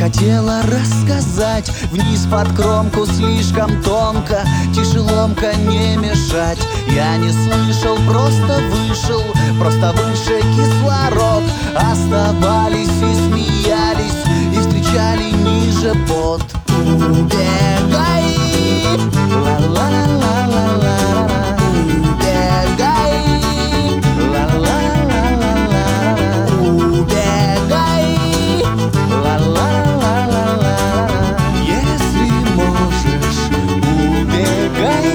хотела рассказать. Вниз под кромку слишком тонко, тяжеломка не мешать. Я не слышал, просто вышел, просто выше кислород. Оставались и смеялись, и встречали ниже под. Убегай, ла-ла-ла-ла-ла-ла, убегай, ла-ла-ла-ла-ла-ла, убегай, ла-ла-ла-ла-ла-ла, если можешь, убегай.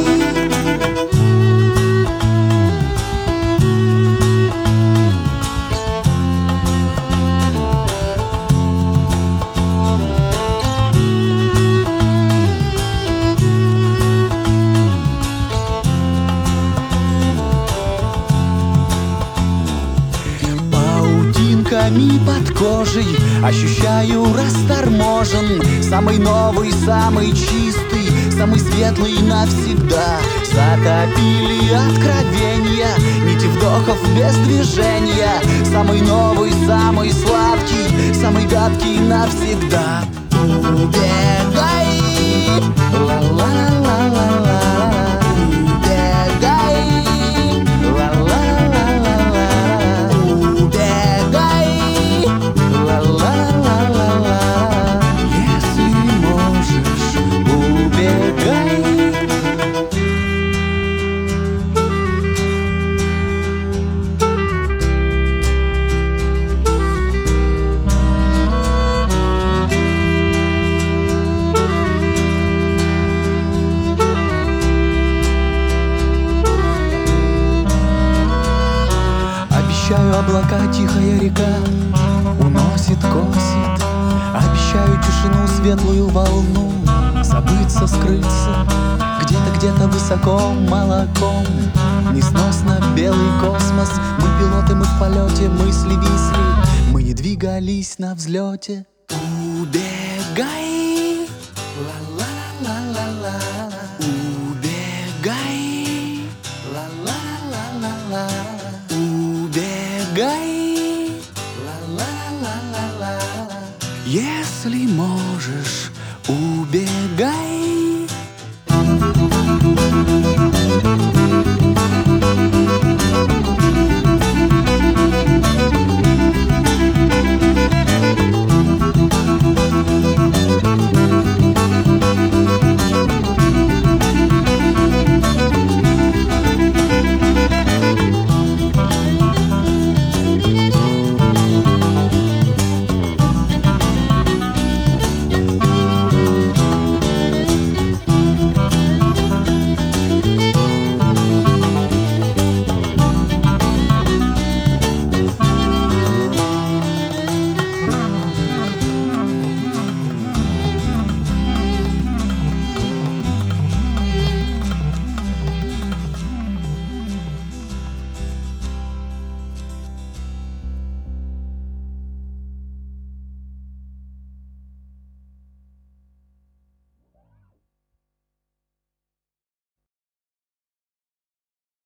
Под кожей ощущаю расторможен. Самый новый, самый чистый, самый светлый навсегда. Затопили откровения, нити вдохов без движения. Самый новый, самый сладкий, самый гадкий навсегда. Убегай, ла-ла-ла-ла-ла, убегай, ла-ла-ла-ла-ла, убегай, ла-ла-ла-ла-ла, если можешь, убегай. Обещаю, облака, тихая река уносит, косит. Обещаю тишину, светлую волну, забыться, скрыться. Где-то высоко молоком, несносно белый космос. Мы пилоты, мы в полете, мысли висли, мы не двигались на взлете. Убегай, ла-ла-ла-ла-ла, убегай, ла-ла-ла-ла-ла, убегай, ла-ла-ла-ла-ла, если можешь.